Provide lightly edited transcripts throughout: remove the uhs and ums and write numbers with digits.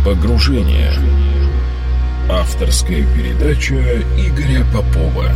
Погружение. Авторская передача Игоря Попова.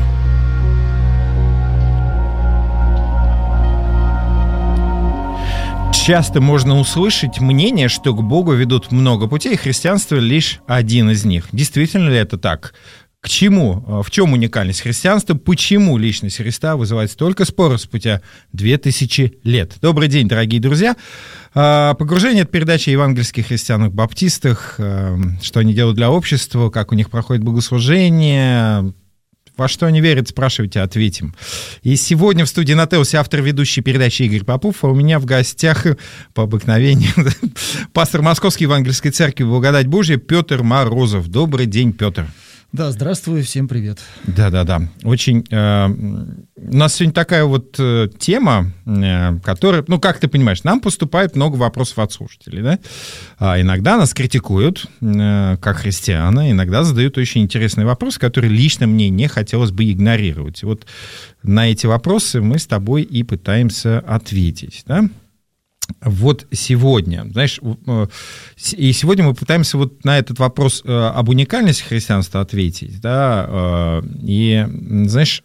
Часто можно услышать мнение, что к Богу ведут много путей, и христианство лишь один из них. Действительно ли это так? К чему? В чем уникальность христианства? Почему личность Христа вызывает столько споров спустя 2000 лет? Добрый день, дорогие друзья. Погружение — это передача о евангельских христианах-баптистах, что они делают для общества, как у них проходит богослужение, во что они верят, спрашивайте, ответим. И сегодня в студии на Теосе автор ведущей передачи Игорь Попов, а у меня в гостях по обыкновению пастор Московской евангельской церкви «Благодать Божья» Петр Морозов. Добрый день, Петр. Да, здравствуй, всем привет. Да. Очень... у нас сегодня такая вот тема, которая... Ну, как ты понимаешь, нам поступает много вопросов от слушателей, да? Иногда нас критикуют, как христиана, иногда задают очень интересные вопросы, которые лично мне не хотелось бы игнорировать. И вот на эти вопросы мы с тобой и пытаемся ответить, да? Вот сегодня, знаешь, и сегодня мы пытаемся вот на этот вопрос об уникальности христианства ответить, да, и, знаешь,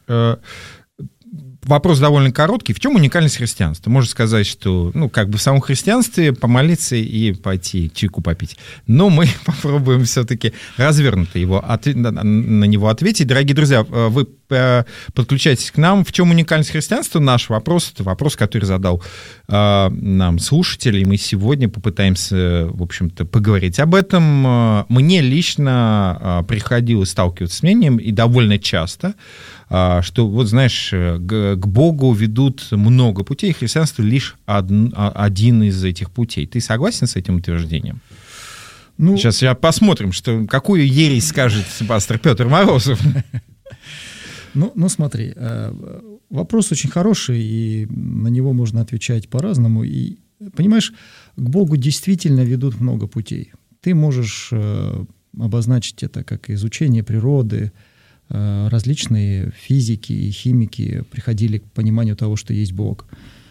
вопрос довольно короткий. В чем уникальность христианства? Можно сказать, что, ну, как бы в самом христианстве помолиться и пойти чайку попить. Но мы попробуем все-таки развернуто на него ответить. Дорогие друзья, вы подключайтесь к нам. В чем уникальность христианства? Наш вопрос, это вопрос, который задал нам слушатель, и мы сегодня попытаемся, в общем-то, поговорить об этом. Мне лично приходилось сталкиваться с мнением, и довольно часто, что, вот знаешь, к Богу ведут много путей, и христианство лишь один из этих путей. Ты согласен с этим утверждением? Ну, сейчас посмотрим, какую ересь скажет пастор Петр Морозов. Ну, смотри, вопрос очень хороший, и на него можно отвечать по-разному. И, понимаешь, к Богу действительно ведут много путей. Ты можешь обозначить это как изучение природы. Различные физики и химики приходили к пониманию того, что есть Бог.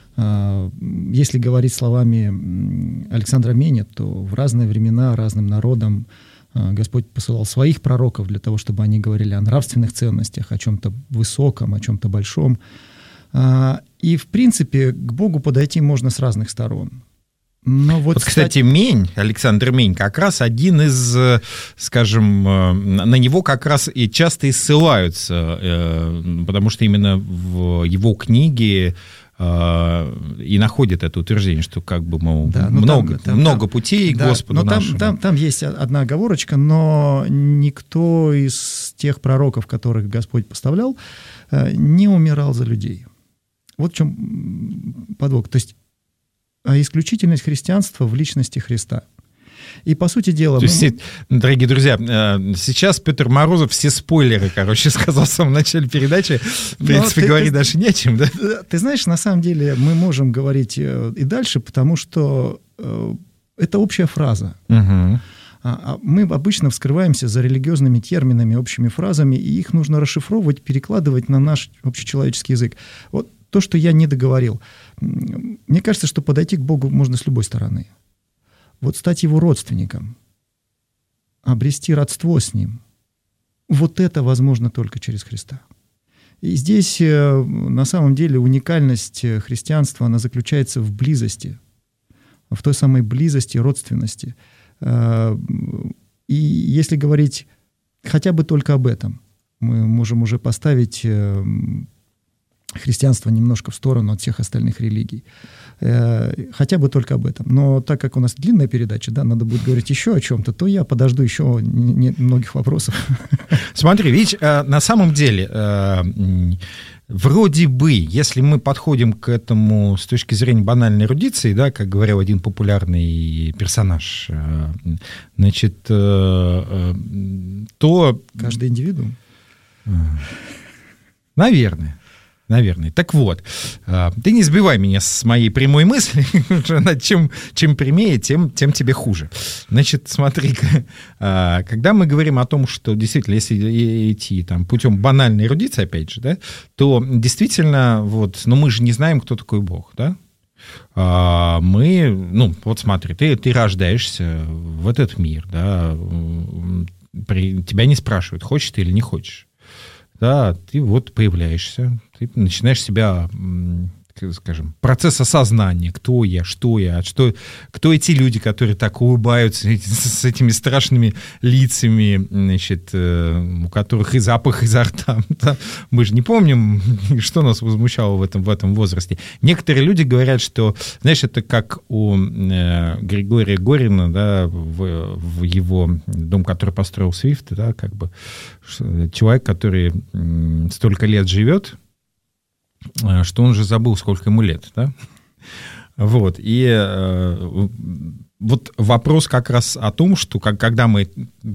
Если говорить словами Александра Меня, то в разные времена разным народам Господь посылал своих пророков для того, чтобы они говорили о нравственных ценностях, о чем-то высоком, о чем-то большом. И, в принципе, к Богу подойти можно с разных сторон. Но вот, кстати, Мень, Александр Мень, как раз один из, скажем, на него как раз и часто и ссылаются, потому что именно в его книге и находит это утверждение, что как бы, мол, да, много путей к Господу нашему. Там есть одна оговорочка, но никто из тех пророков, которых Господь поставлял, не умирал за людей. Вот в чем подвох. То есть исключительность христианства в личности Христа. И, по сути дела... Дорогие друзья, сейчас Петр Морозов все спойлеры, сказал в самом начале передачи. В принципе, говорить даже не о чем, да? Ты знаешь, на самом деле мы можем говорить и дальше, потому что это общая фраза. Угу. Мы обычно вскрываемся за религиозными терминами, общими фразами, и их нужно расшифровывать, перекладывать на наш общечеловеческий язык. Вот то, что я не договорил. Мне кажется, что подойти к Богу можно с любой стороны. Вот стать Его родственником, обрести родство с Ним, вот это возможно только через Христа. И здесь на самом деле уникальность христианства, она заключается в близости, в той самой близости, родственности. И если говорить хотя бы только об этом, мы можем уже поставить христианство немножко в сторону от всех остальных религий. Хотя бы только об этом. Но так как у нас длинная передача, да, надо будет говорить еще о чем-то, то я подожду еще многих вопросов. Смотри, видишь, на самом деле, вроде бы, если мы подходим к этому с точки зрения банальной эрудиции, да, как говорил один популярный персонаж, значит, то... Каждый индивидуум? Наверное. Так вот, ты не сбивай меня с моей прямой мысли, чем прямее, тем тебе хуже. Значит, смотри, когда мы говорим о том, что действительно, если идти там, путем банальной эрудиции, опять же, да, то действительно, вот, но мы же не знаем, кто такой Бог, да? вот смотри, ты рождаешься в этот мир, да, тебя не спрашивают, хочешь ты или не хочешь. Да, ты вот появляешься, ты начинаешь себя, скажем, процесс осознания, кто я, кто кто эти люди, которые так улыбаются с этими страшными лицами, значит, у которых и запах изо рта. Да? Мы же не помним, что нас возмущало в этом возрасте. Некоторые люди говорят, что, знаешь, это как у Григория Горина, да, в его дом, который построил Свифт, да, как бы человек, который столько лет живет, что он же забыл, сколько ему лет, да? Вот, и вот вопрос как раз о том, что когда мы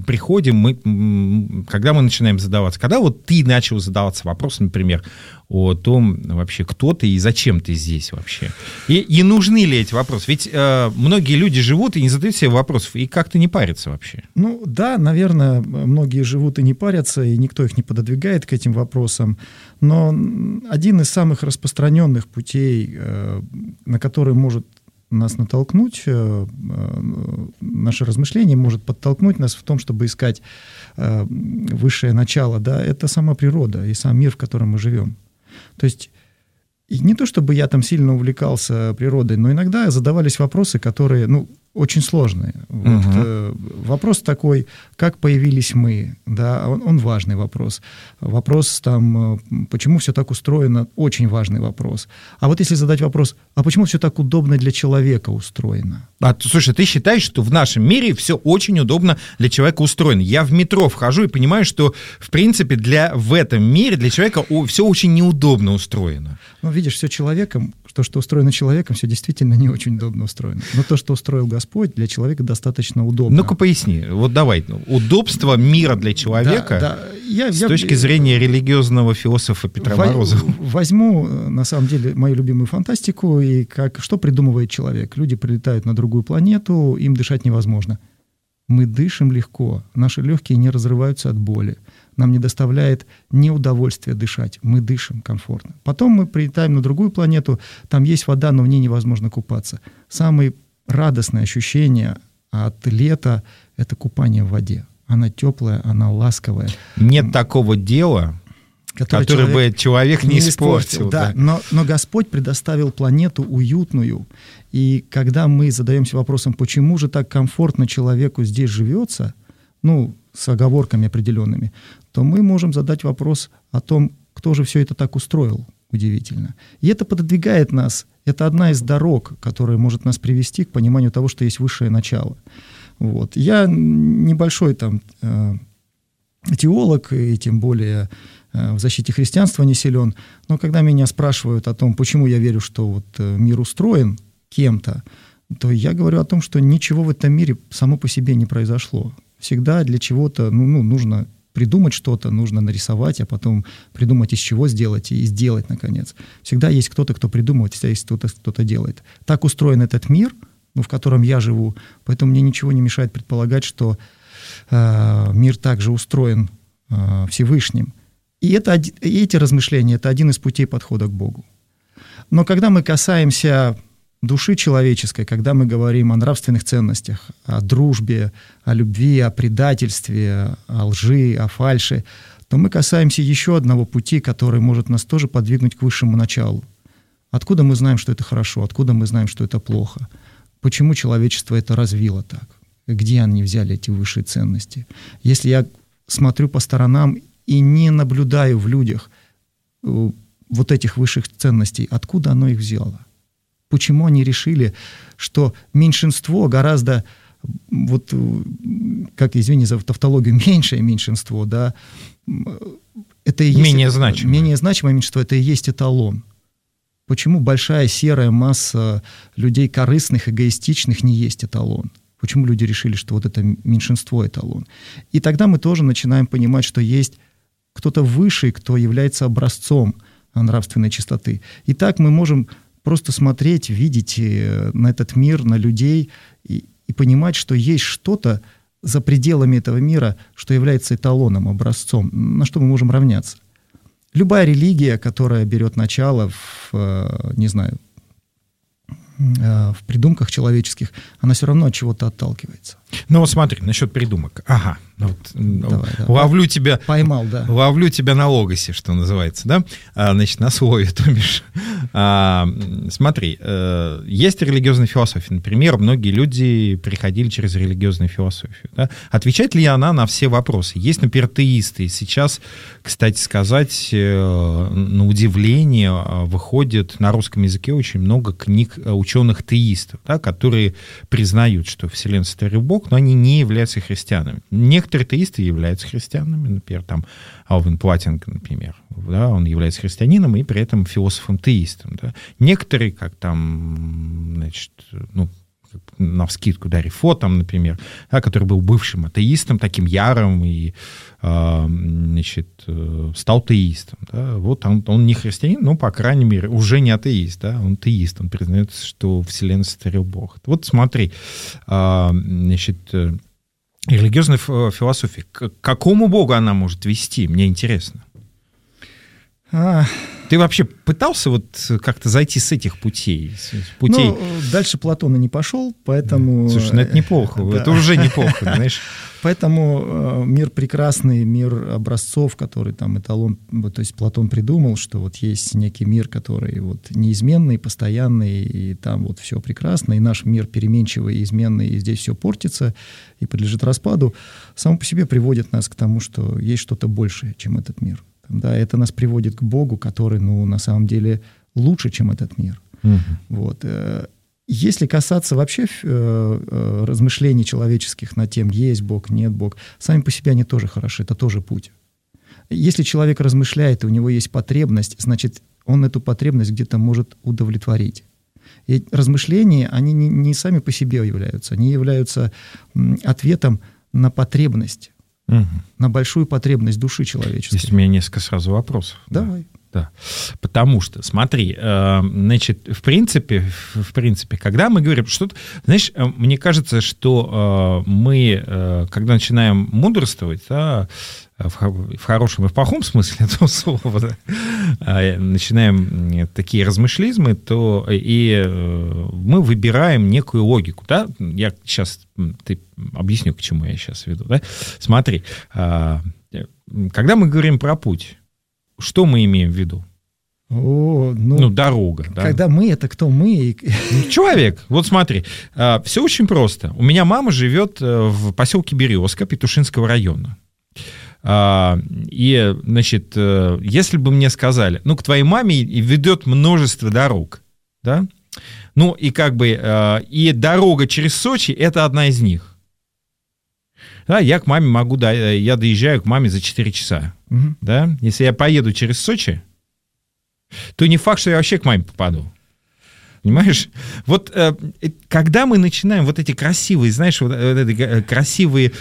приходим, когда мы начинаем задаваться, когда вот ты начал задаваться вопросом, например, о том вообще, кто ты и зачем ты здесь вообще, и нужны ли эти вопросы, ведь многие люди живут и не задают себе вопросов, и как-то не парятся вообще. Ну да, наверное, многие живут и не парятся, и никто их не пододвигает к этим вопросам, но один из самых распространенных путей, на который может нас натолкнуть, наше размышление может подтолкнуть нас в том, чтобы искать высшее начало, да, это сама природа и сам мир, в котором мы живем. То есть и не то, чтобы я там сильно увлекался природой, но иногда задавались вопросы, которые, очень сложные. Вот, вопрос такой, как появились мы, да, он важный вопрос. Вопрос там, почему все так устроено, очень важный вопрос. А вот если задать вопрос, а почему все так удобно для человека устроено? Слушай, ты считаешь, что в нашем мире все очень удобно для человека устроено? Я в метро вхожу и понимаю, что, в принципе, в этом мире для человека все очень неудобно устроено. Ну, видишь, все человеком, что устроено человеком, все действительно не очень удобно устроено. Но то, что устроил Господь, для человека достаточно удобно. Ну-ка поясни. Вот давай. Удобство мира для человека с точки зрения религиозного философа Петра Морозова. Возьму, на самом деле, мою любимую фантастику, и что придумывает человек. Люди прилетают на другую планету, им дышать невозможно. Мы дышим легко, наши легкие не разрываются от боли. Нам не доставляет неудовольствия дышать. Мы дышим комфортно. Потом мы прилетаем на другую планету, там есть вода, но в ней невозможно купаться. Самые радостные ощущения от лета — это купание в воде. Она теплая, она ласковая. Нет такого дела, который бы человек не испортил. Да. Но Господь предоставил планету уютную. И когда мы задаемся вопросом, почему же так комфортно человеку здесь живется, с оговорками определенными, то мы можем задать вопрос о том, кто же все это так устроил, удивительно. И это пододвигает нас, это одна из дорог, которая может нас привести к пониманию того, что есть высшее начало. Вот. Я небольшой теолог, и тем более в защите христианства не силен, но когда меня спрашивают о том, почему я верю, что мир устроен кем-то, то я говорю о том, что ничего в этом мире само по себе не произошло. Всегда для чего-то нужно придумать что-то, нужно нарисовать, а потом придумать, из чего сделать, и сделать, наконец. Всегда есть кто-то, кто придумывает, всегда есть кто-то делает. Так устроен этот мир, в котором я живу, поэтому мне ничего не мешает предполагать, что мир также устроен Всевышним. И эти размышления — это один из путей подхода к Богу. Но когда мы касаемся души человеческой, когда мы говорим о нравственных ценностях, о дружбе, о любви, о предательстве, о лжи, о фальши, то мы касаемся еще одного пути, который может нас тоже подвигнуть к высшему началу. Откуда мы знаем, что это хорошо? Откуда мы знаем, что это плохо? Почему человечество это развило так? Где они взяли эти высшие ценности? Если я смотрю по сторонам и не наблюдаю в людях вот этих высших ценностей, откуда оно их взяло? Почему они решили, что меньшинство гораздо, извини за тавтологию, меньшее меньшинство, да, это и есть менее значимое меньшинство, это и есть эталон. Почему большая серая масса людей корыстных, эгоистичных не есть эталон? Почему люди решили, что это меньшинство эталон? И тогда мы тоже начинаем понимать, что есть кто-то высший, кто является образцом нравственной чистоты. И так мы можем просто смотреть, видеть на этот мир, на людей и понимать, что есть что-то за пределами этого мира, что является эталоном, образцом, на что мы можем равняться. Любая религия, которая берет начало в придумках человеческих, она все равно от чего-то отталкивается. Ну, вот смотри, насчет придумок. Ага. Вот, давай. Ловлю тебя... Поймал, да. Ловлю тебя на логосе, что называется, да? Значит, на слове, то бишь. Смотри, есть религиозная философия. Например, многие люди приходили через религиозную философию. Да? Отвечает ли она на все вопросы? Есть, например, теисты. Сейчас, кстати сказать, на удивление, выходит на русском языке очень много книг ученых-теистов, да, которые признают, что Вселенная сотворил Бог, но они не являются христианами. Некоторые теисты являются христианами, например, там Алвин Платинг, например, да, он является христианином и при этом философом-теистом. Да. Некоторые, как там, значит, ну, навскидку, да, Рифо, там, например, да, который был бывшим атеистом, таким ярым, и, значит, стал теистом. Да. Вот он не христианин, но, по крайней мере, уже не атеист, да, он теист, он признает, что Вселенную сотворил Бог. Вот смотри, значит, религиозная философия, к какому Богу она может вести? Мне интересно. Ты вообще пытался вот как-то зайти с этих путей? Ну, дальше Платона не пошел, поэтому... Слушай, ну это неплохо, да. Это уже неплохо, знаешь. Поэтому мир прекрасный, мир образцов, который там эталон... То есть Платон придумал, что вот есть некий мир, который вот неизменный, постоянный, и там вот все прекрасно, и наш мир переменчивый, изменный, и здесь все портится и подлежит распаду, само по себе приводит нас к тому, что есть что-то большее, чем этот мир. Да, это нас приводит к Богу, который, ну, на самом деле лучше, чем этот мир. Вот. Если касаться вообще размышлений человеческих на тем, есть Бог, нет Бог, сами по себе они тоже хороши, это тоже путь. Если человек размышляет, и у него есть потребность, значит, он эту потребность где-то может удовлетворить. И размышления, они не сами по себе являются, они являются ответом на потребность. На большую потребность души человеческой. Здесь у меня несколько сразу вопросов. Давай. Да. Потому что, смотри, значит, в принципе, когда мы говорим что-то... Знаешь, мне кажется, что мы, когда начинаем мудрствовать, да, в хорошем и в плохом смысле этого слова, да, начинаем такие размышлизмы, то и мы выбираем некую логику. Да? Я сейчас объясню, к чему я сейчас веду. Да? Смотри, когда мы говорим про путь, что мы имеем в виду? Дорога. Да? Когда мы, это кто мы? Человек. Вот смотри, все очень просто. У меня мама живет в поселке Березка Петушинского района. И, значит, если бы мне сказали, к твоей маме ведет множество дорог, да? Ну, и как бы, и дорога через Сочи — это одна из них. Да, я к маме могу, я доезжаю к маме за 4 часа. Да? Если я поеду через Сочи, то не факт, что я вообще к маме попаду. Понимаешь? Вот когда мы начинаем вот эти красивые, знаешь, вот эти красивые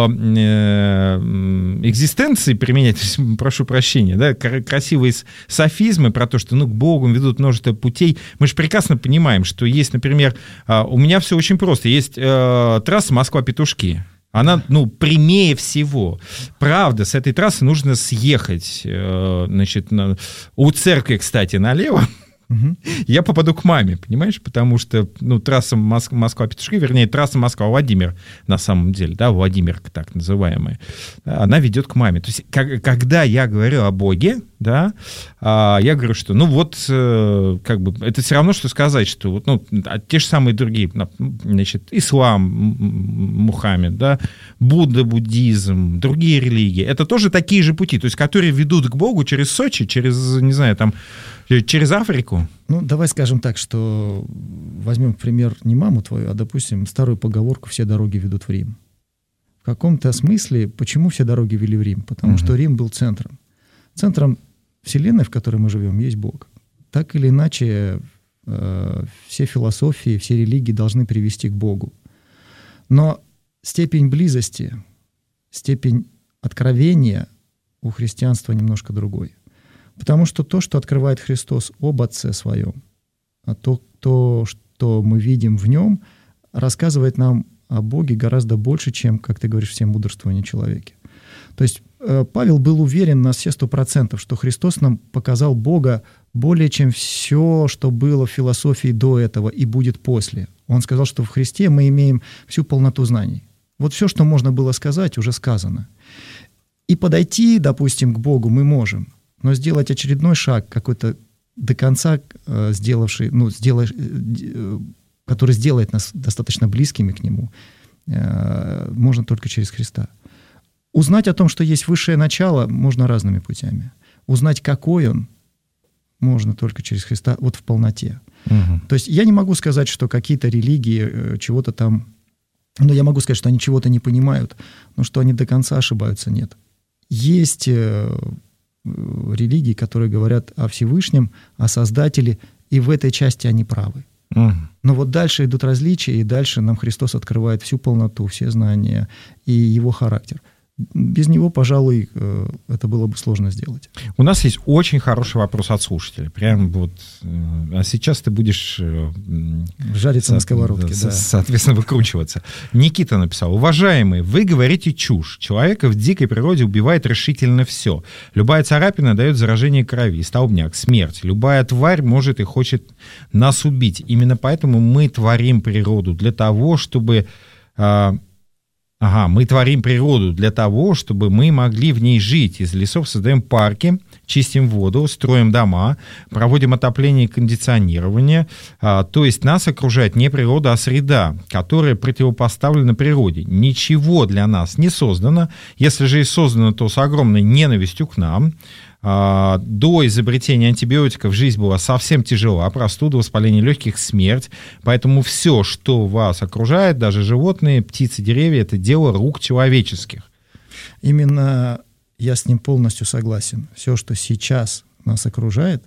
экзистенции применять, прошу прощения, да, красивые софизмы про то, что к Богу ведут множество путей, мы же прекрасно понимаем, что есть, например, у меня все очень просто. Есть трасса Москва-Петушки. Она, прямее всего. Правда, с этой трассы нужно съехать, значит, у церкви, кстати, налево. Я попаду к маме, понимаешь? Потому что, трасса Москва-Петушки, вернее, трасса Москва-Владимир, на самом деле, да, Владимирка так называемая, она ведет к маме. То есть, когда я говорю о Боге, да, я говорю, что, как бы, это все равно, что сказать, что, те же самые другие, значит, ислам, Мухаммед, да, Будда, буддизм, другие религии, это тоже такие же пути, то есть, которые ведут к Богу через Сочи, через, не знаю, там, через Африку? Давай скажем так, что возьмем в пример не маму твою, а, допустим, старую поговорку «все дороги ведут в Рим». В каком-то смысле, почему все дороги вели в Рим? Потому что Рим был центром. Центром Вселенной, в которой мы живем, есть Бог. Так или иначе, все философии, все религии должны привести к Богу. Но степень близости, степень откровения у христианства немножко другой. Потому что то, что открывает Христос об Отце Своем, а то, что мы видим в Нем, рассказывает нам о Боге гораздо больше, чем, как ты говоришь, все мудрствования человека. То есть Павел был уверен на все 100%, что Христос нам показал Бога более, чем все, что было в философии до этого и будет после. Он сказал, что в Христе мы имеем всю полноту знаний. Вот все, что можно было сказать, уже сказано. И подойти, допустим, к Богу мы можем, но сделать очередной шаг, какой-то до конца который сделает нас достаточно близкими к Нему, можно только через Христа. Узнать о том, что есть высшее начало, можно разными путями. Узнать, какой Он, можно только через Христа, вот в полноте. Угу. То есть я не могу сказать, что какие-то религии чего-то там... Но я могу сказать, что они чего-то не понимают, но что они до конца ошибаются, нет. Есть религии, которые говорят о Всевышнем, о Создателе, и в этой части они правы. Угу. Но вот дальше идут различия, и дальше нам Христос открывает всю полноту, все знания и Его характер. Без него, пожалуй, это было бы сложно сделать. У нас есть очень хороший вопрос от слушателей. Прям вот... А сейчас ты будешь... Жариться на сковородке, да. Соответственно, выкручиваться. Никита написал: уважаемый, вы говорите чушь. Человека в дикой природе убивает решительно все. Любая царапина дает заражение крови, столбняк, смерть. Любая тварь может и хочет нас убить. Именно поэтому мы творим природу для того, чтобы... мы творим природу для того, чтобы мы могли в ней жить. Из лесов создаем парки, чистим воду, строим дома, проводим отопление и кондиционирование. То есть нас окружает не природа, а среда, которая противопоставлена природе. Ничего для нас не создано. Если же и создано, то с огромной ненавистью к нам. До изобретения антибиотиков жизнь была совсем тяжела, простуда, воспаление легких, смерть. Поэтому все, что вас окружает, даже животные, птицы, деревья, это дело рук человеческих. Именно я с ним полностью согласен. Все, что сейчас нас окружает,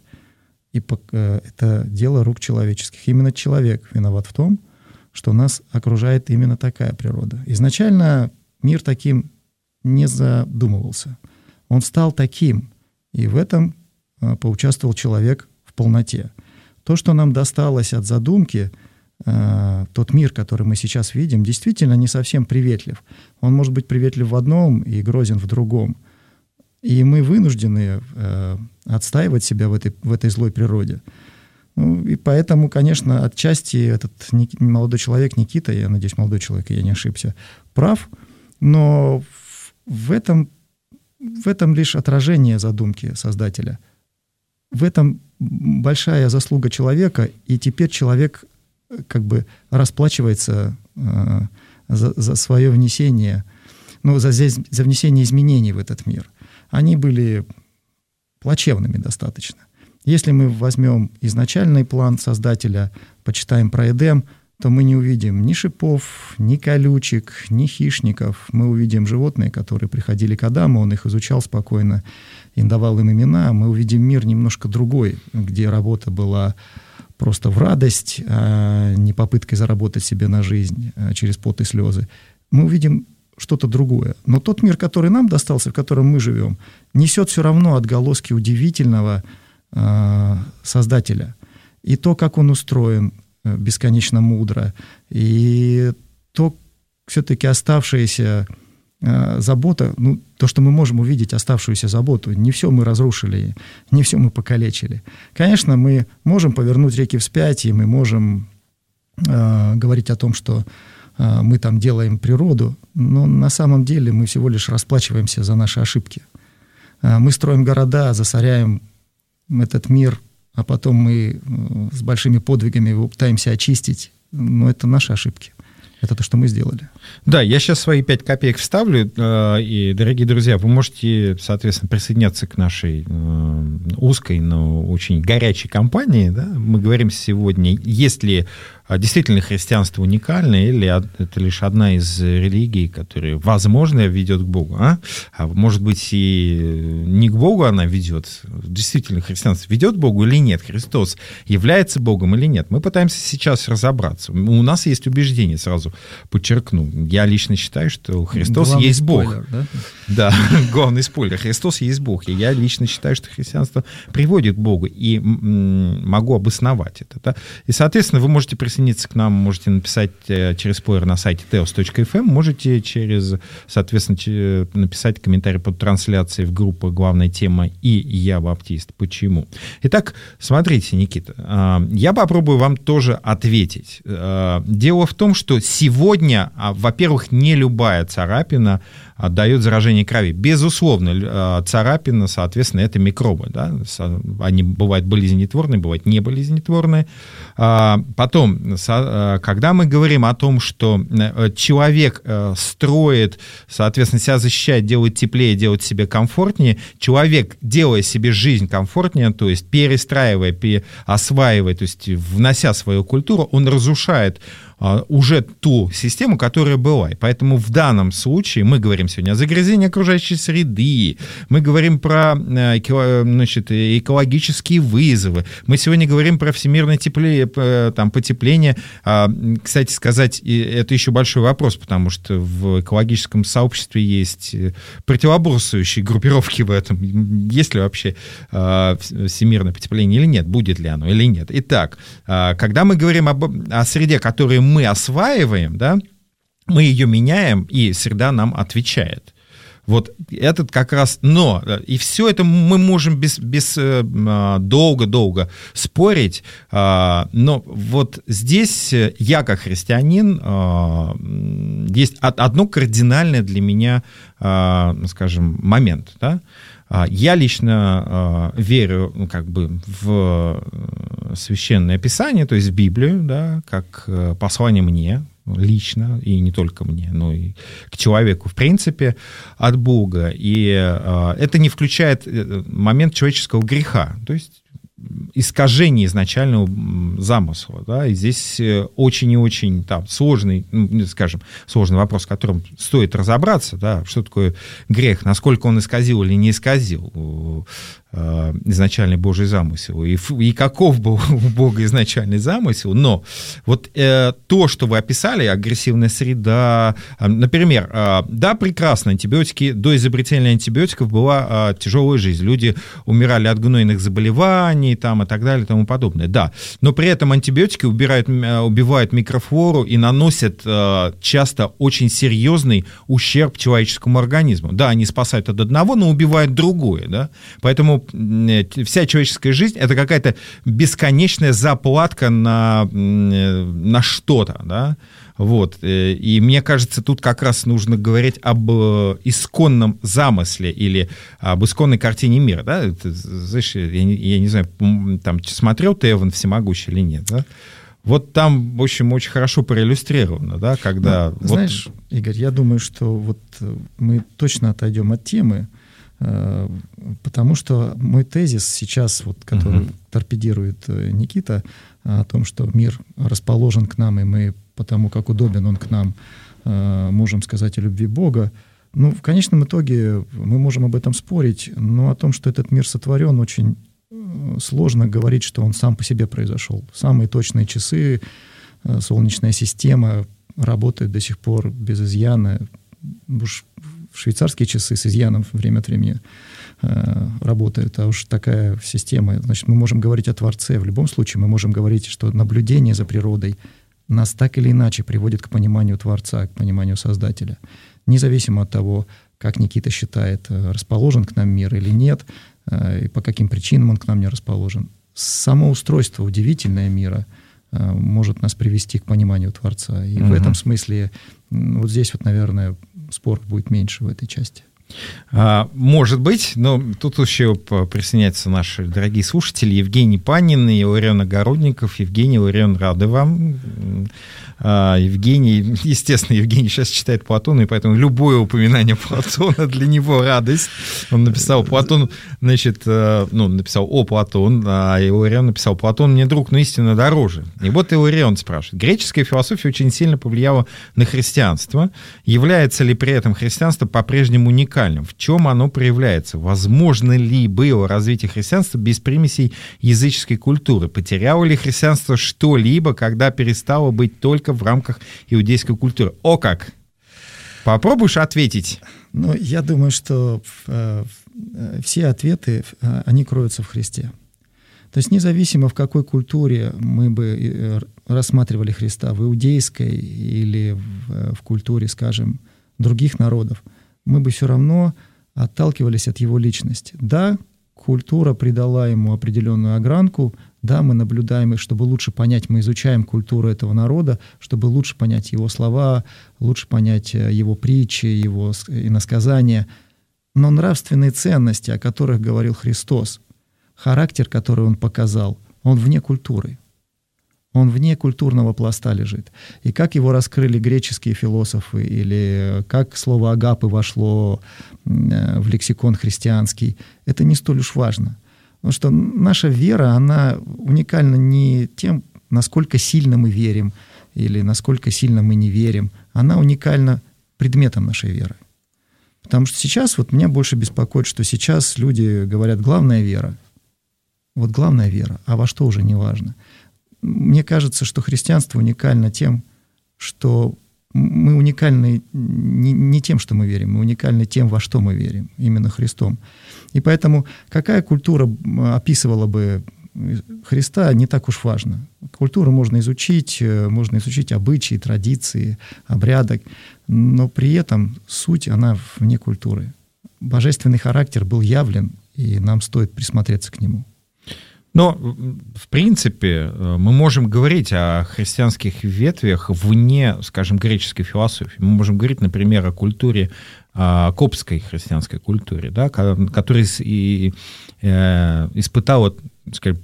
это дело рук человеческих. Именно человек виноват в том, что нас окружает именно такая природа. Изначально мир таким не задумывался. Он стал таким. И в этом поучаствовал человек в полноте. То, что нам досталось от задумки, тот мир, который мы сейчас видим, действительно не совсем приветлив. Он может быть приветлив в одном и грозен в другом. И мы вынуждены отстаивать себя в этой злой природе. И поэтому, конечно, отчасти этот молодой человек, Никита, я надеюсь, молодой человек, я не ошибся, прав, но в этом лишь отражение задумки Создателя. В этом большая заслуга человека, и теперь человек как бы расплачивается за свое внесение, за внесение изменений в этот мир. Они были плачевными достаточно. Если мы возьмем изначальный план Создателя, почитаем про Эдем, то мы не увидим ни шипов, ни колючек, ни хищников. Мы увидим животные, которые приходили к Адаму, он их изучал спокойно и давал им имена. Мы увидим мир немножко другой, где работа была просто в радость, а не попыткой заработать себе на жизнь через пот и слезы. Мы увидим что-то другое. Но тот мир, который нам достался, в котором мы живем, несет все равно отголоски удивительного Создателя. И то, как он устроен, бесконечно мудро, и то все-таки оставшаяся забота, то, что мы можем увидеть, оставшуюся заботу, не все мы разрушили, не все мы покалечили. Конечно, мы можем повернуть реки вспять, и мы можем говорить о том, что мы там делаем природу, но на самом деле мы всего лишь расплачиваемся за наши ошибки. Мы строим города, засоряем этот мир, а потом мы с большими подвигами его пытаемся очистить. Но это наши ошибки. Это то, что мы сделали. Да, я сейчас свои 5 копеек вставлю. И, дорогие друзья, вы можете, соответственно, присоединяться к нашей узкой, но очень горячей компании. Да? Мы говорим сегодня, есть ли действительно христианство уникальное, или это лишь одна из религий, которая, возможно, ведет к Богу. А может быть, и не к Богу она ведет. Действительно, христианство ведет к Богу или нет? Христос является Богом или нет? Мы пытаемся сейчас разобраться. У нас есть убеждение сразу. сразу подчеркну. Я лично считаю, что Христос главный есть Бог. спойлер, да? Да, главный спойлер. Христос есть Бог. И я лично считаю, что христианство приводит к Богу. И могу обосновать это. Да? И, соответственно, вы можете присоединиться к нам, можете написать через спойлер на сайте teos.fm, можете соответственно, написать комментарий под трансляцией в группу «Главная тема» и «Я баптист». Почему? Итак, смотрите, Никита, я попробую вам тоже ответить. Дело в том, что сегодня, во-первых, не любая царапина дает заражение крови. Безусловно, царапина, соответственно, это микробы. Да? Они бывают болезнетворные, бывают не болезнетворные. Потом, когда мы говорим о том, что человек строит, соответственно, себя защищает, делает теплее, делает себе комфортнее, человек, делая себе жизнь комфортнее, то есть перестраивая, осваивая, то есть внося свою культуру, он разрушает уже ту систему, которая была. И поэтому в данном случае мы говорим сегодня о загрязнении окружающей среды, мы говорим про экологические вызовы, мы сегодня говорим про всемирное потепление. Кстати сказать, это еще большой вопрос, потому что в экологическом сообществе есть противоборствующие группировки в этом. Есть ли вообще всемирное потепление или нет? Будет ли оно или нет? Итак, когда мы говорим о среде, которую мы осваиваем, да, мы ее меняем, и среда нам отвечает. Вот этот как раз... Но, и все это мы можем долго-долго спорить, но вот здесь я, как христианин, есть одно кардинальное для меня, скажем, момент, да? Я лично верю в Священное Писание, то есть в Библию, да, как послание мне лично, и не только мне, но и к человеку в принципе от Бога. И это не включает момент человеческого греха, то есть искажение изначального замысла. Да? И здесь очень и очень сложный вопрос, в котором стоит разобраться, да? Что такое грех, насколько он исказил или не исказил изначальный Божий замысел, и каков был у Бога изначальный замысел. Но вот то, что вы описали, агрессивная среда, например, да, прекрасно, антибиотики, до изобретения антибиотиков была тяжелая жизнь, люди умирали от гнойных заболеваний и так далее и тому подобное, да, но при этом антибиотики убивают микрофлору и наносят часто очень серьезный ущерб человеческому организму. Да, они спасают от одного, но убивают другое, да, поэтому вся человеческая жизнь — это какая-то бесконечная заплатка на что-то, да, вот, и мне кажется, тут как раз нужно говорить об исконном замысле или об исконной картине мира, да, это, знаешь, я не знаю, там смотрел ты «Эван всемогущий» или нет, да? Вот там, в общем, очень хорошо проиллюстрировано, да, когда... Знаешь, Игорь, я думаю, что вот мы точно отойдем от темы, потому что мой тезис сейчас, который торпедирует Никита, о том, что мир расположен к нам, и мы, потому как удобен он к нам, можем сказать о любви Бога. Ну, в конечном итоге мы можем об этом спорить, но о том, что этот мир сотворен, очень сложно говорить, что он сам по себе произошел. Самые точные часы, Солнечная система работает до сих пор без изъяна. Уж швейцарские часы с изъяном время от времени работают, а уж такая система. Значит, мы можем говорить о Творце. В любом случае мы можем говорить, что наблюдение за природой нас так или иначе приводит к пониманию Творца, к пониманию Создателя. Независимо от того, как Никита считает, расположен к нам мир или нет, и по каким причинам он к нам не расположен. Само устройство удивительное мира может нас привести к пониманию Творца. И в этом смысле вот здесь вот, наверное, спор будет меньше в этой части. Может быть, но тут еще присоединяются наши дорогие слушатели Евгений Панин и Иларион Огородников. Евгений, Иларион, рады вам. Евгений, естественно, Евгений сейчас читает Платона, и поэтому любое упоминание Платона для него радость. Он написал Платон, написал о Платон, а Иларион написал: Платон мне друг, но истина дороже. И вот Иларион спрашивает: греческая философия очень сильно повлияла на христианство. Является ли при этом христианство по-прежнему уникальным? уникальным? В чем оно проявляется? Возможно ли было развитие христианства без примесей языческой культуры? Потеряло ли христианство что-либо, когда перестало быть только в рамках иудейской культуры? О как! Попробуешь ответить? Ну, я думаю, что все ответы, они кроются в Христе. То есть независимо, в какой культуре мы бы рассматривали Христа, в иудейской или в культуре, скажем, других народов, мы бы все равно отталкивались от его личности. Да, культура придала ему определенную огранку, да, мы наблюдаем их, чтобы лучше понять, мы изучаем культуру этого народа, чтобы лучше понять его слова, лучше понять его притчи, его иносказания. Но нравственные ценности, о которых говорил Христос, характер, который он показал, он вне культуры. Он вне культурного пласта лежит. И как его раскрыли греческие философы, или как слово «агапы» вошло в лексикон христианский, это не столь уж важно. Потому что наша вера, она уникальна не тем, насколько сильно мы верим, или насколько сильно мы не верим. Она уникальна предметом нашей веры. Потому что сейчас, вот меня больше беспокоит, что сейчас люди говорят «главная вера». Вот главная вера, а во что уже не важно. Мне кажется, что христианство уникально тем, что мы уникальны не тем, что мы верим, мы уникальны тем, во что мы верим, именно Христом. И поэтому какая культура описывала бы Христа, не так уж важно. Культуру можно изучить обычаи, традиции, обряды, но при этом суть, она вне культуры. Божественный характер был явлен, и нам стоит присмотреться к нему. Но, в принципе, мы можем говорить о христианских ветвях вне, скажем, греческой философии. Мы можем говорить, например, о культуре, о коптской христианской культуре, да, которая испытала, скажем,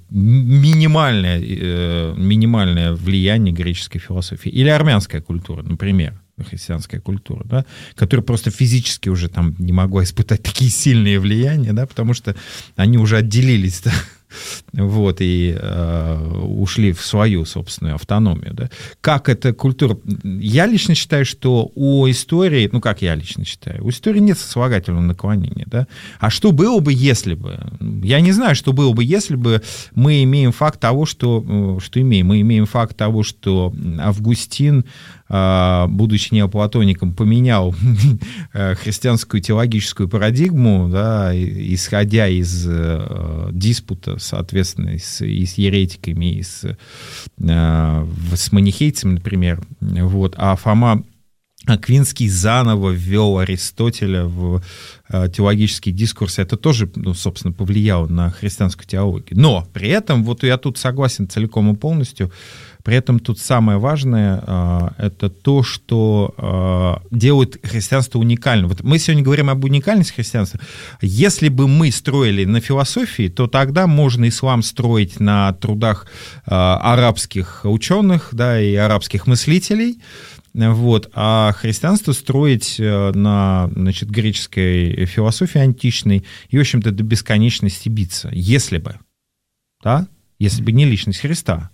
минимальное влияние греческой философии. Или армянская культура, например, христианская культура, да, которая просто физически уже там не могла испытать такие сильные влияния, да, потому что они уже отделились, да, вот, и ушли в свою собственную автономию. Да. Как эта культура... Я лично считаю, что у истории... Ну, как я лично считаю? У истории нет сослагательного наклонения. Да. А что было бы, если бы? Я не знаю, что было бы, если бы мы имеем факт того, что имеем. Мы имеем факт того, что Августин, будучи неоплатоником, поменял христианскую теологическую парадигму, да, исходя из диспута, соответственно, и с еретиками, и с манихейцами, например. Вот. А Фома Аквинский заново ввел Аристотеля в теологический дискурс. Это тоже, собственно, повлияло на христианскую теологию. Но при этом, вот я тут согласен целиком и полностью, при этом тут самое важное — это то, что делает христианство уникальным. Вот мы сегодня говорим об уникальности христианства. Если бы мы строили на философии, то тогда можно ислам строить на трудах арабских ученых, да, и арабских мыслителей, вот, а христианство строить на, значит, греческой философии античной и, в общем-то, до бесконечности биться, если бы, да, если бы не личность Христа.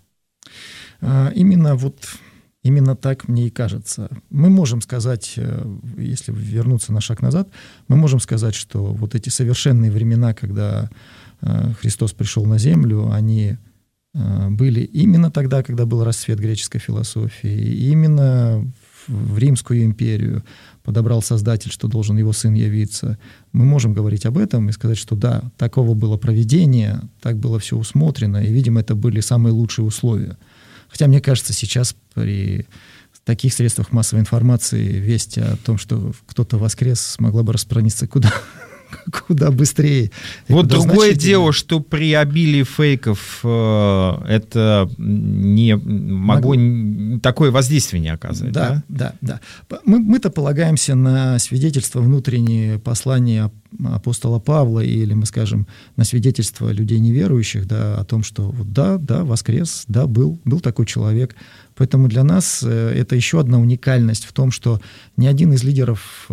Именно так мне и кажется. Мы можем сказать, если вернуться на шаг назад, мы можем сказать, что вот эти совершенные времена, когда Христос пришел на землю, они были именно тогда, когда был расцвет греческой философии, и именно в Римскую империю подобрал Создатель, что должен его Сын явиться. Мы можем говорить об этом и сказать, что да, таково было провидение, так было все усмотрено, и, видимо, это были самые лучшие условия. Хотя, мне кажется, сейчас при таких средствах массовой информации весть о том, что кто-то воскрес, могла бы распространиться куда быстрее. Вот другое дело, что при обилии фейков это не могло такое воздействие не оказывать. Да. Мы-то полагаемся на свидетельство внутренние послания апостола Павла, или, мы скажем, на свидетельство людей неверующих, да, о том, что да, воскрес, да, был такой человек. Поэтому для нас это еще одна уникальность в том, что ни один из лидеров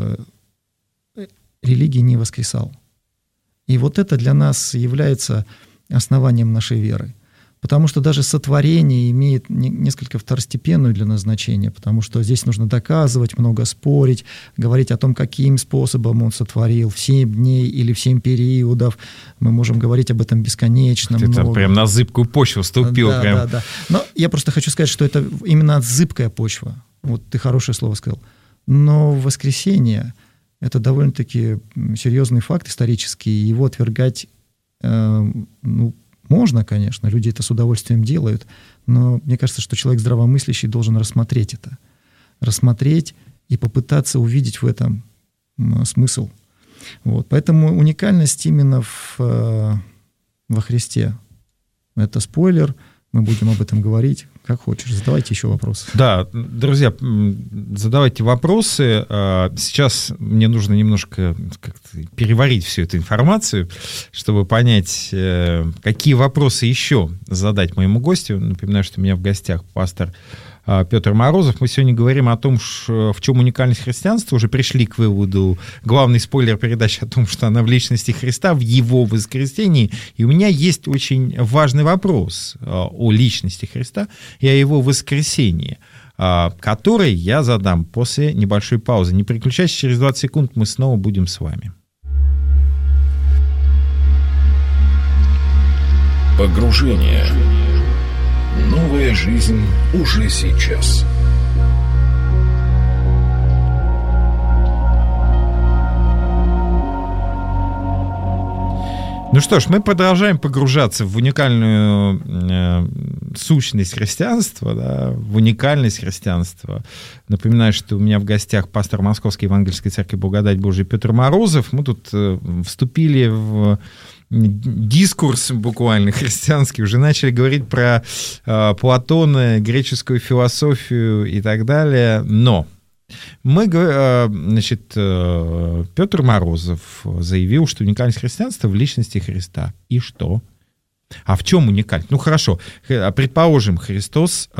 религии не воскресал. И вот это для нас является основанием нашей веры. Потому что даже сотворение имеет несколько второстепенную для нас значение, потому что здесь нужно доказывать, много спорить, говорить о том, каким способом он сотворил, в 7 дней или в 7 периодов. Мы можем говорить об этом бесконечно. Ты много. там прям на зыбкую почву вступил. Да, прям. да, да. Но я просто хочу сказать, что это именно зыбкая почва. Вот ты хорошее слово сказал. Но воскресение — это довольно-таки серьезный факт исторический, и его отвергать можно, конечно, люди это с удовольствием делают, но мне кажется, что человек здравомыслящий должен рассмотреть это. Рассмотреть и попытаться увидеть в этом смысл. Вот. Поэтому уникальность именно во Христе. Это спойлер, мы будем об этом говорить. Как хочешь, задавайте еще вопросы. Да, друзья, задавайте вопросы. Сейчас мне нужно немножко как-то переварить всю эту информацию, чтобы понять, какие вопросы еще задать моему гостю. Напоминаю, что у меня в гостях пастор Петр Морозов. Мы сегодня говорим о том, в чем уникальность христианства. Уже пришли к выводу, главный спойлер передачи о том, что она в личности Христа, в его воскресении. И у меня есть очень важный вопрос о личности Христа и о его воскресении, который я задам после небольшой паузы. Не переключайтесь, через 20 секунд мы снова будем с вами. Погружение. Новая жизнь уже сейчас. Ну что ж, мы продолжаем погружаться в уникальную сущность христианства, да, в уникальность христианства. Напоминаю, что у меня в гостях пастор Московской Евангельской Церкви Благодать Божия Петр Морозов. Мы тут вступили в дискурс буквально христианский, уже начали говорить про Платона, греческую философию и так далее, но значит, Петр Морозов заявил, что уникальность христианства в личности Христа. И что? А в чем уникальность? Ну, хорошо, предположим, Христос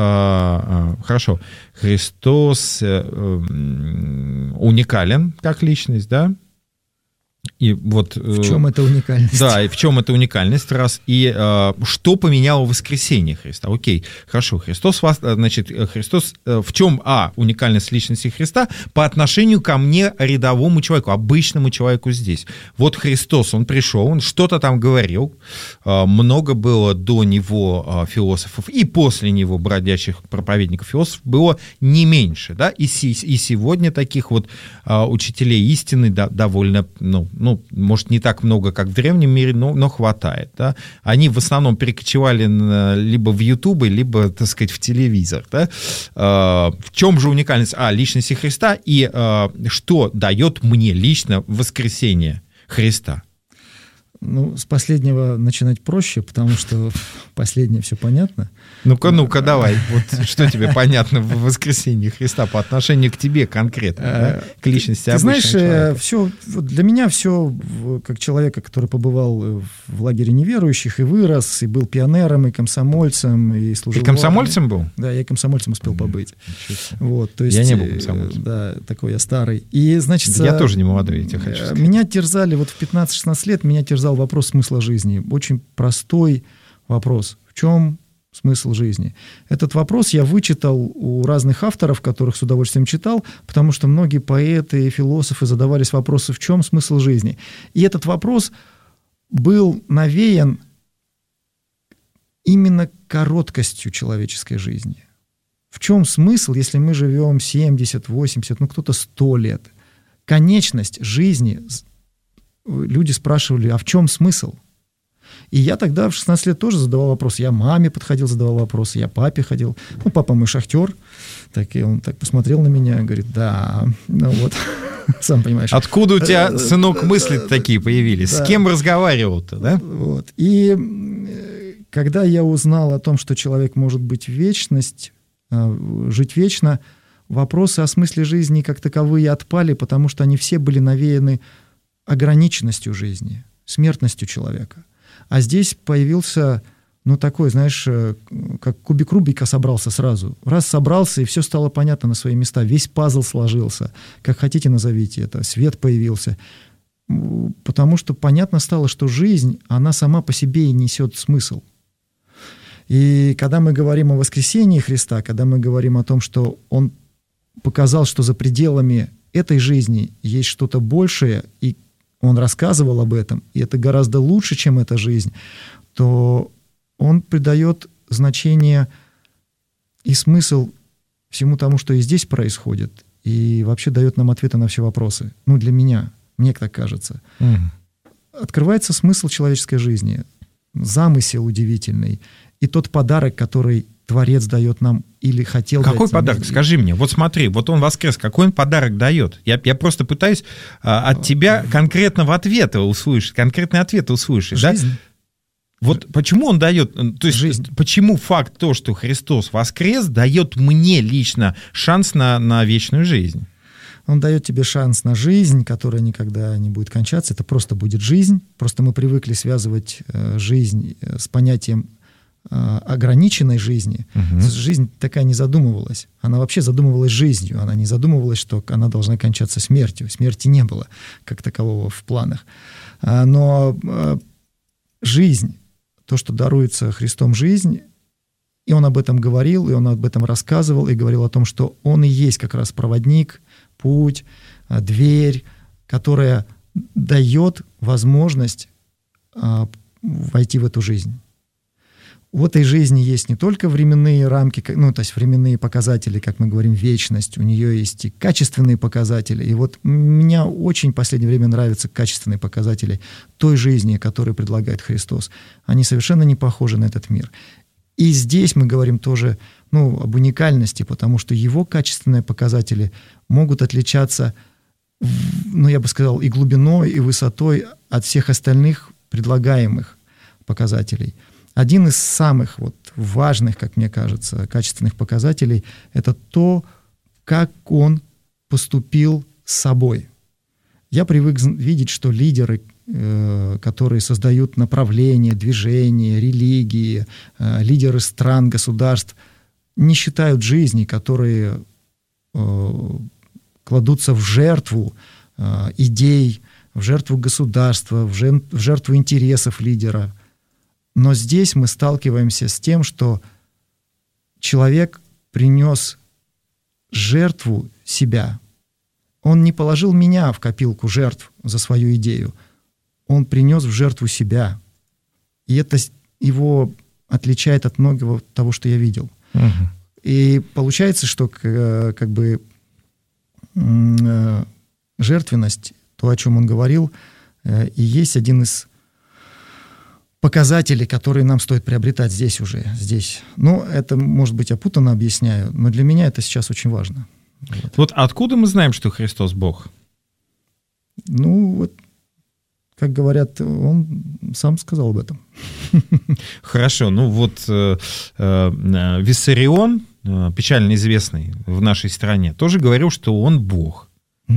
уникален как личность, да? И вот, в чем это уникальность? Да, и в чем это уникальность, раз. И что поменяло воскресение Христа? Окей, хорошо, Христос, в чем, уникальность личности Христа по отношению ко мне, рядовому человеку, обычному человеку здесь. Вот Христос, он пришел, он что-то там говорил, много было до него философов, и после него бродячих проповедников-философов было не меньше, да, и сегодня таких вот учителей истины довольно, может, не так много, как в древнем мире, но хватает. Да? Они в основном перекочевали либо в YouTube, либо, так сказать, в телевизор. Да? В чем же уникальность личности Христа и что дает мне лично воскресение Христа? Ну, с последнего начинать проще, потому что последнее все понятно. Ну-ка, давай. Вот что тебе понятно в воскресении Христа по отношению к тебе конкретно, да? К личности обычного человека? Ты знаешь, для меня все, как человека, который побывал в лагере неверующих и вырос, и был пионером, и комсомольцем, и служил. Ты комсомольцем был? Да, я комсомольцем успел побыть. Вот, то есть, я не был комсомольцем. Да, такой я старый. И, значит, я тоже не молодой, я тебе хочу сказать. Меня терзали, вот в 15-16 лет меня терзал вопрос смысла жизни. Очень простой вопрос. В чем смысл жизни? Этот вопрос я вычитал у разных авторов, которых с удовольствием читал, потому что многие поэты и философы задавались вопросом, в чем смысл жизни. И этот вопрос был навеян именно короткостью человеческой жизни. В чем смысл, если мы живем 70, 80, кто-то 100 лет? Конечность жизни. Люди спрашивали, а в чем смысл? И я тогда в 16 лет тоже задавал вопросы. Я маме подходил, задавал вопросы, я папе ходил. Папа мой шахтер. И он так посмотрел на меня и говорит, да, сам понимаешь. Откуда у тебя, сынок, мысли такие появились? Да. С кем разговаривал-то, да? Вот. И когда я узнал о том, что человек может быть вечность, жить вечно, вопросы о смысле жизни как таковые отпали, потому что они все были навеяны ограниченностью жизни, смертностью человека. А здесь появился, такой, знаешь, как кубик Рубика собрался сразу. Раз собрался, и все стало понятно на свои места. Весь пазл сложился. Как хотите, назовите это. Свет появился. Потому что понятно стало, что жизнь, она сама по себе и несет смысл. И когда мы говорим о воскресении Христа, когда мы говорим о том, что Он показал, что за пределами этой жизни есть что-то большее, и Он рассказывал об этом, и это гораздо лучше, чем эта жизнь, то Он придает значение и смысл всему тому, что и здесь происходит, и вообще дает нам ответы на все вопросы. Ну, для меня, мне так кажется. Открывается смысл человеческой жизни, замысел удивительный, и тот подарок, который Творец дает нам или хотел дать. Какой подарок? Скажи мне. Вот смотри, вот он воскрес. Какой он подарок дает? Я просто пытаюсь от тебя конкретного ответа услышать, конкретный ответ услышать. Жизнь. Да? Вот почему он дает, то есть Жизнь. почему факт то, что Христос воскрес, дает мне лично шанс на вечную жизнь? Он дает тебе шанс на жизнь, которая никогда не будет кончаться. Это просто будет жизнь. Просто мы привыкли связывать жизнь с понятием ограниченной жизни. Жизнь такая не задумывалась. Она вообще задумывалась жизнью. Она не задумывалась, что она должна кончаться смертью. Смерти не было как такового в планах. Но жизнь, то, что даруется Христом жизнь, и Он об этом говорил, и Он об этом рассказывал, и говорил о том, что Он и есть как раз проводник, путь, дверь, которая дает возможность войти в эту жизнь. В этой жизни есть не только временные рамки, ну, то есть временные показатели, как мы говорим, вечность, у нее есть и качественные показатели. И вот мне очень в последнее время нравятся качественные показатели той жизни, которую предлагает Христос. Они совершенно не похожи на этот мир. И здесь мы говорим тоже, ну, об уникальности, потому что его качественные показатели могут отличаться, ну, я бы сказал, и глубиной, и высотой от всех остальных предлагаемых показателей. Один из самых вот важных, как мне кажется, качественных показателей — это то, как он поступил с собой. Я привык видеть, что лидеры, которые создают направления, движения, религии, лидеры стран, государств, не считают жизни, которые кладутся в жертву идей, в жертву государства, в жертву интересов лидера. Но здесь мы сталкиваемся с тем, что человек принес жертву себя. Он не положил меня в копилку жертв за свою идею. Он принес в жертву себя. И это его отличает от многого того, что я видел. И получается, что как бы жертвенность, то, о чем он говорил, и есть один из показатели, которые нам стоит приобретать здесь уже, здесь. Ну, это, может быть, опутанно объясняю, но для меня это сейчас очень важно. Вот откуда мы знаем, что Христос Бог? Ну, вот, как говорят, Он сам сказал об этом. Хорошо, ну вот Виссарион, печально известный в нашей стране, тоже говорил, что он Бог.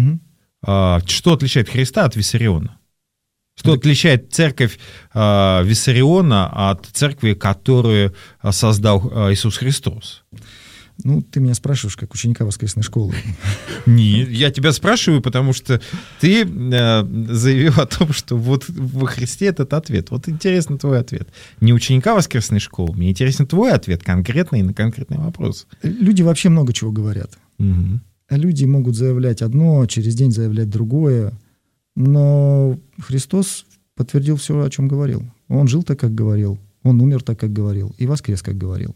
Что отличает Христа от Виссариона? Что отличает церковь Виссариона от церкви, которую создал Иисус Христос? Ну, ты меня спрашиваешь, как ученика воскресной школы. Нет, я тебя спрашиваю, потому что ты заявил о том, что вот во Христе этот ответ. Вот интересно твой ответ. Не ученика воскресной школы, мне интересен твой ответ конкретный на конкретный вопрос. Люди вообще много чего говорят. А люди могут заявлять одно, через день заявлять другое. Но Христос подтвердил все, о чем говорил. Он жил так, как говорил. Он умер так, как говорил. И воскрес, как говорил.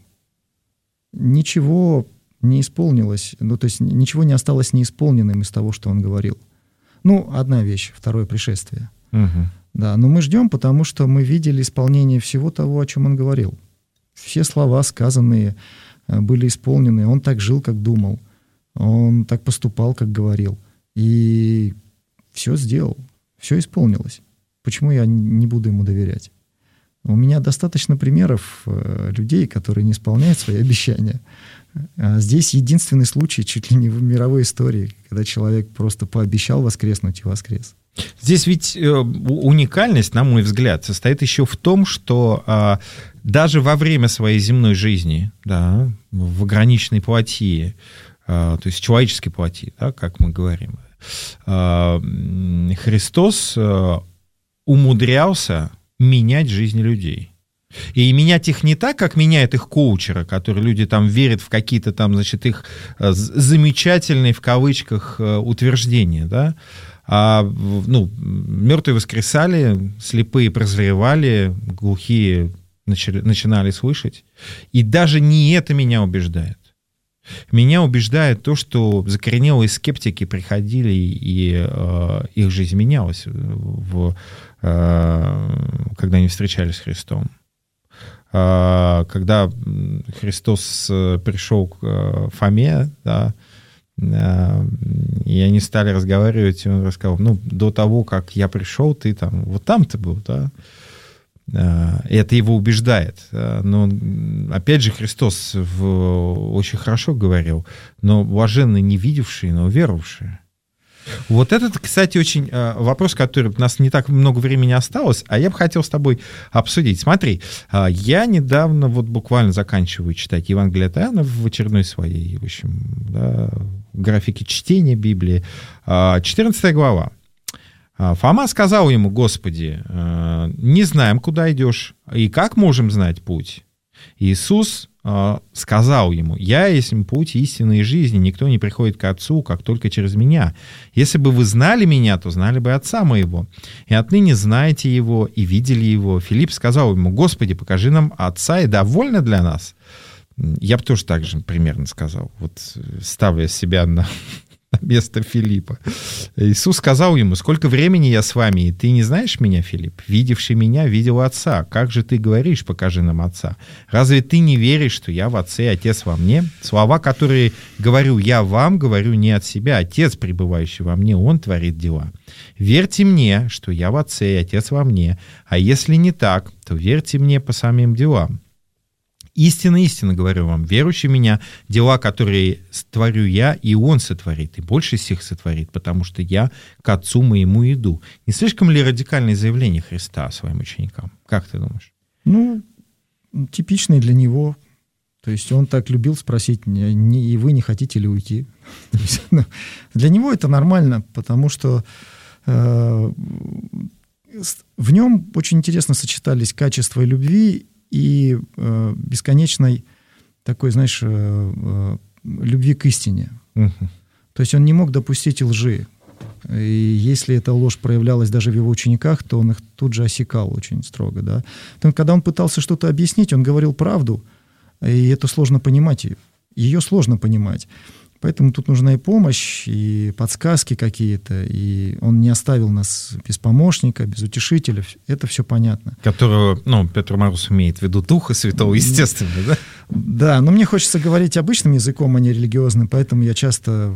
Ничего не исполнилось. Ну, то есть ничего не осталось неисполненным из того, что он говорил. Ну, одна вещь. Второе пришествие. Да, но мы ждем, потому что мы видели исполнение всего того, о чем он говорил. Все слова, сказанные, были исполнены. Он так жил, как думал. Он так поступал, как говорил. И все сделал, все исполнилось. Почему я не буду ему доверять? У меня достаточно примеров людей, которые не исполняют свои обещания. Здесь единственный случай, чуть ли не в мировой истории, когда человек просто пообещал воскреснуть и воскрес. Здесь ведь уникальность, на мой взгляд, состоит еще в том, что даже во время своей земной жизни, да, в ограниченной плоти, то есть человеческой плоти, да, как мы говорим, Христос умудрялся менять жизни людей. И менять их не так, как меняет их коучера, которые люди там верят в какие-то там, значит, их замечательные, в кавычках, утверждения, да, а, ну, мертвые воскресали, слепые прозревали, глухие начинали слышать. И даже не это меня убеждает. Меня убеждает то, что закоренелые скептики приходили, и их жизнь менялась, когда они встречались с Христом. Когда Христос пришел к Фоме, да, и они стали разговаривать, и он рассказал, ну, до того, как я пришел, ты там, вот там ты был, да. И это его убеждает. Но, опять же, Христос очень хорошо говорил, но блаженны не видевшие, но веровавшие. Вот этот, кстати, очень вопрос, который у нас не так много времени осталось, а я бы хотел с тобой обсудить. Смотри, я недавно, вот буквально заканчиваю читать Евангелие от Иоанна в очередной своей, в общем, да, графике чтения Библии, 14 глава. Фома сказал ему: «Господи, не знаем, куда идешь, и как можем знать путь?» Иисус сказал ему: «Я есть путь истины и жизни, никто не приходит к Отцу, как только через Меня. Если бы вы знали Меня, то знали бы Отца Моего, и отныне знаете Его и видели Его». Филипп сказал ему: «Господи, покажи нам Отца, и довольно для нас». Я бы тоже так же примерно сказал, вот ставя себя на место Филиппа. Иисус сказал ему: «Сколько времени я с вами, и ты не знаешь меня, Филипп? Видевший меня, видел Отца. Как же ты говоришь: покажи нам Отца? Разве ты не веришь, что я в Отце, и Отец во мне? Слова, которые говорю я вам, говорю не от себя. Отец, пребывающий во мне, Он творит дела. Верьте мне, что я в Отце, и Отец во мне. А если не так, то верьте мне по самим делам. Истинно, истинно говорю вам, верующий в меня, дела, которые творю я, и Он сотворит, и больше всех сотворит, потому что я к Отцу моему иду». Не слишком ли радикальное заявление Христа своим ученикам? Как ты думаешь? Ну, типичный для Него. То есть Он так любил спросить: и вы не хотите ли уйти? Для Него это нормально, потому что в Нем очень интересно сочетались качества любви и бесконечной такой, знаешь, любви к истине. То есть Он не мог допустить лжи. И если эта ложь проявлялась даже в Его учениках, то Он их тут же осекал очень строго. Да? Но когда Он пытался что-то объяснить, Он говорил правду, и это сложно понимать. Ее сложно понимать. Поэтому тут нужна и помощь, и подсказки какие-то, и Он не оставил нас без помощника, без утешителя. Это все понятно. Которого, ну, Петр Мороз имеет в виду Духа Святого, естественно, да? Да, но мне хочется говорить обычным языком, а не религиозным, поэтому я часто...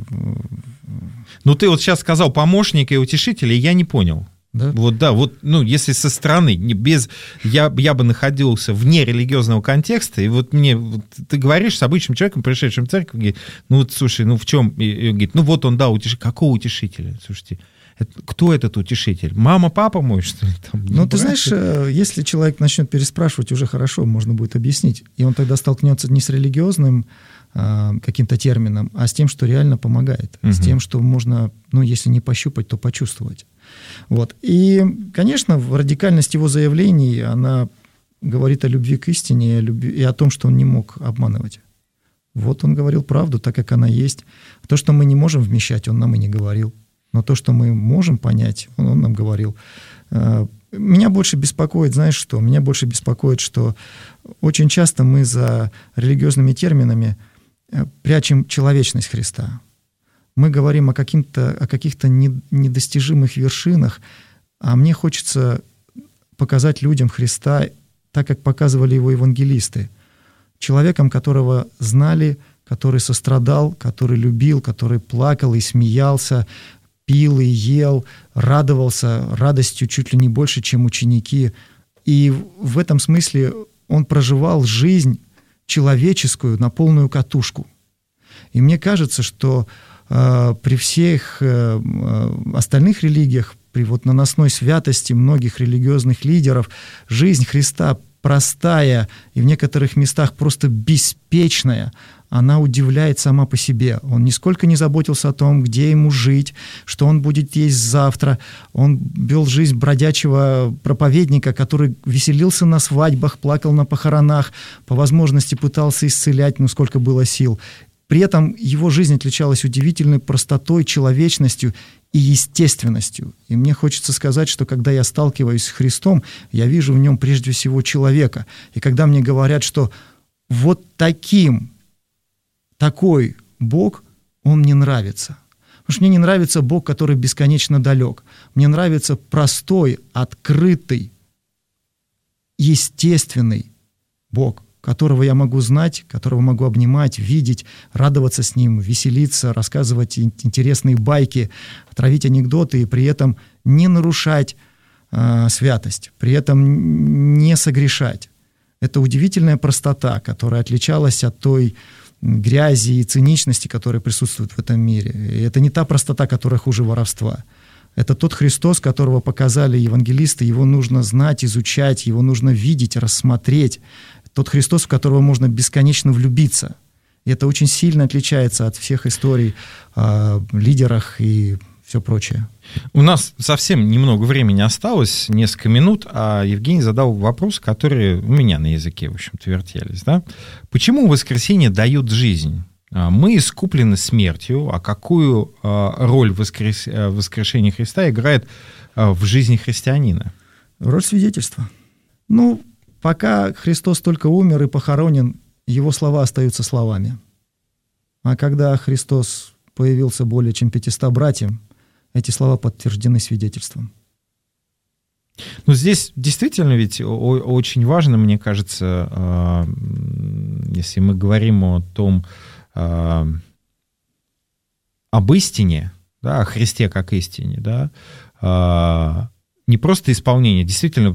Ну, ты вот сейчас сказал помощника и утешителя, и я не понял. Да? Вот, да, вот, ну, если со стороны, без, я бы находился вне религиозного контекста, и вот мне, вот, ты говоришь с обычным человеком, пришедшим в церковь, говорит: ну, вот, слушай, ну, в чем, и говорит: ну, вот он, да, утешитель. Какого утешителя? Слушайте, кто этот утешитель? Мама, папа мой, что ли? Там, ну, ты знаешь, если человек начнет переспрашивать, уже хорошо, можно будет объяснить, и он тогда столкнется не с религиозным каким-то термином, а с тем, что реально помогает, с тем, что можно, ну, если не пощупать, то почувствовать. Вот. И, конечно, радикальность его заявлений, она говорит о любви к истине и о том, что он не мог обманывать. Вот он говорил правду, так как она есть. То, что мы не можем вмещать, он нам и не говорил. Но то, что мы можем понять, он нам говорил. Меня больше беспокоит, знаешь что? Меня больше беспокоит, что очень часто мы за религиозными терминами прячем человечность Христа. Мы говорим о каких-то недостижимых вершинах, а мне хочется показать людям Христа так, как показывали его евангелисты. Человеком, которого знали, который сострадал, который любил, который плакал и смеялся, пил и ел, радовался радостью чуть ли не больше, чем ученики. И в этом смысле он проживал жизнь человеческую на полную катушку. И мне кажется, что при всех остальных религиях, при вот наносной святости многих религиозных лидеров, жизнь Христа простая и в некоторых местах просто беспечная, она удивляет сама по себе. Он нисколько не заботился о том, где ему жить, что он будет есть завтра. Он вел жизнь бродячего проповедника, который веселился на свадьбах, плакал на похоронах, по возможности пытался исцелять, сколько было сил. При этом его жизнь отличалась удивительной простотой, человечностью и естественностью. И мне хочется сказать, что когда я сталкиваюсь с Христом, я вижу в нем прежде всего человека. И когда мне говорят, что вот такой Бог, он мне нравится. Потому что мне не нравится Бог, который бесконечно далек. Мне нравится простой, открытый, естественный Бог, которого я могу знать, которого могу обнимать, видеть, радоваться с ним, веселиться, рассказывать интересные байки, травить анекдоты и при этом не нарушать святость, при этом не согрешать. Это удивительная простота, которая отличалась от той грязи и циничности, которые присутствуют в этом мире. И это не та простота, которая хуже воровства. Это тот Христос, которого показали евангелисты, его нужно знать, изучать, его нужно видеть, рассмотреть. Тот Христос, в которого можно бесконечно влюбиться. И это очень сильно отличается от всех историй о лидерах и все прочее. У нас совсем немного времени осталось, несколько минут, а Евгений задал вопрос, который у меня на языке, в общем-то, вертелись. Да? Почему воскресение дает жизнь? Мы искуплены смертью, а какую роль воскрешение Христа играет в жизни христианина? Роль свидетельства. Пока Христос только умер и похоронен, его слова остаются словами. А когда Христос появился более чем 500 братьям, эти слова подтверждены свидетельством. Здесь действительно ведь очень важно, мне кажется, если мы говорим о том, об истине, да, о Христе как истине, да, не просто исполнение, действительно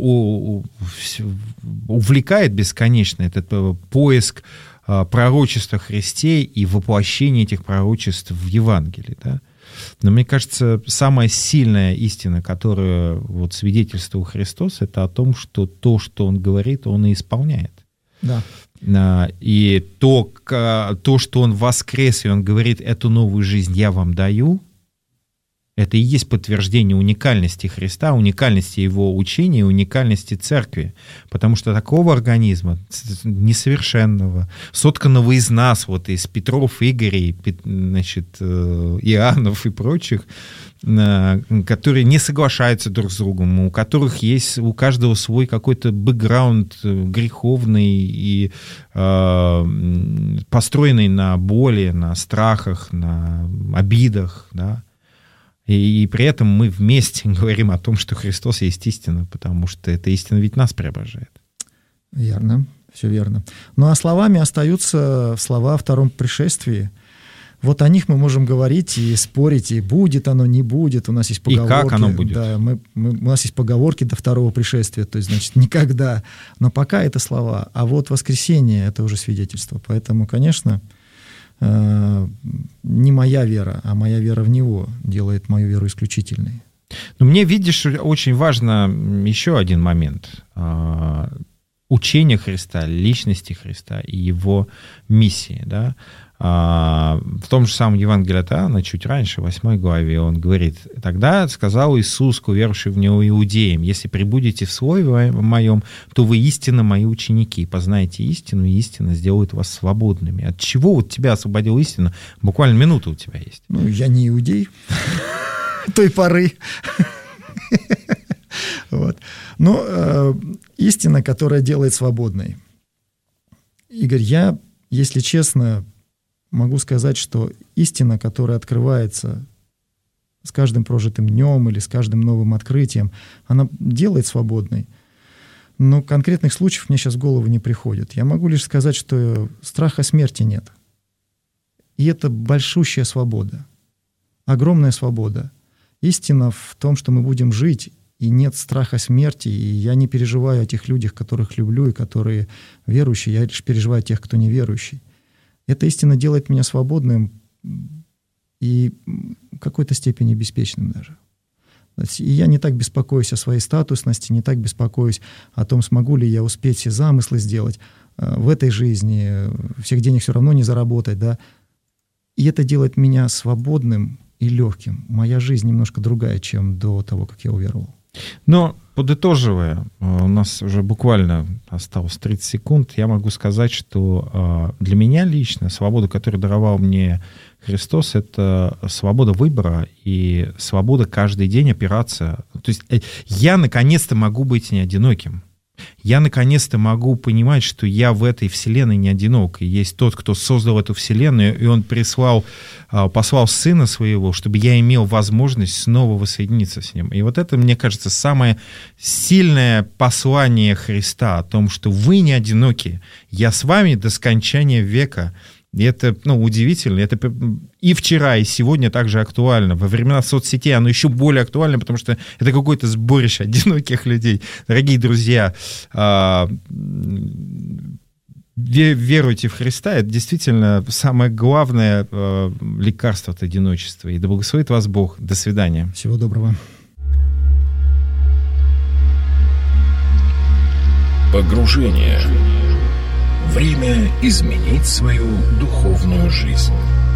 увлекает бесконечно этот поиск пророчеств о Христе и воплощение этих пророчеств в Евангелии. Да? Но мне кажется, самая сильная истина, которую свидетельствовал Христос, это о том, что то, что Он говорит, Он и исполняет. Да. И то, что Он воскрес, и Он говорит, эту новую жизнь я вам даю, это и есть подтверждение уникальности Христа, уникальности Его учения, уникальности Церкви. Потому что такого организма, несовершенного, сотканного из нас, из Петров, Игорей, Иоаннов и прочих, которые не соглашаются друг с другом, у которых есть у каждого свой какой-то бэкграунд греховный и построенный на боли, на страхах, на обидах, да. И при этом мы вместе говорим о том, что Христос есть истина, потому что эта истина ведь нас преображает. Верно, все верно. А словами остаются слова о втором пришествии. О них мы можем говорить и спорить, и будет оно, не будет. У нас есть поговорки. И как оно будет. Да, у нас есть поговорки до второго пришествия, то есть, значит, никогда. Но пока это слова. А воскресение — это уже свидетельство. Поэтому, конечно, не моя вера, а моя вера в Него делает мою веру исключительной. Но мне, видишь, очень важно еще один момент. Учение Христа, личности Христа и Его миссии. Да? В том же самом Евангелии от Иоанна, чуть раньше, в 8 главе, он говорит: «Тогда сказал Иисус к уверовавшим в Него иудеям: если прибудете в Слове Моем, то вы истинно Мои ученики, познаете истину, и истина сделает вас свободными». От чего тебя освободила истина? Буквально минута у тебя есть. Я не иудей той поры. Но истина, которая делает свободной. Игорь, я, если честно, могу сказать, что истина, которая открывается с каждым прожитым днем или с каждым новым открытием, она делает свободной. Но конкретных случаев мне сейчас в голову не приходит. Я могу лишь сказать, что страха смерти нет. И это большущая свобода, огромная свобода. Истина в том, что мы будем жить, и нет страха смерти, и я не переживаю о тех людях, которых люблю и которые верующие, я лишь переживаю о тех, кто неверующий. Эта истина делает меня свободным и в какой-то степени беспечным даже. И я не так беспокоюсь о своей статусности, не так беспокоюсь о том, смогу ли я успеть все замыслы сделать в этой жизни, всех денег все равно не заработать, да. И это делает меня свободным и легким. Моя жизнь немножко другая, чем до того, как я уверовал. Но, подытоживая, у нас уже буквально осталось 30 секунд, я могу сказать, что для меня лично свобода, которую даровал мне Христос, это свобода выбора и свобода каждый день опираться. То есть я наконец-то могу быть не одиноким. Я наконец-то могу понимать, что я в этой вселенной не одинок. И есть тот, кто создал эту вселенную, и он послал Сына Своего, чтобы я имел возможность снова воссоединиться с Ним. И вот это, мне кажется, самое сильное послание Христа о том, что вы не одиноки. Я с вами до скончания века. И это, удивительно. Это и вчера, и сегодня также актуально. Во времена соцсетей оно еще более актуально, потому что это какое-то сборище одиноких людей. Дорогие друзья, веруйте в Христа. Это действительно самое главное лекарство от одиночества. И да благословит вас Бог. До свидания. Всего доброго. Погружение. Время изменить свою духовную жизнь.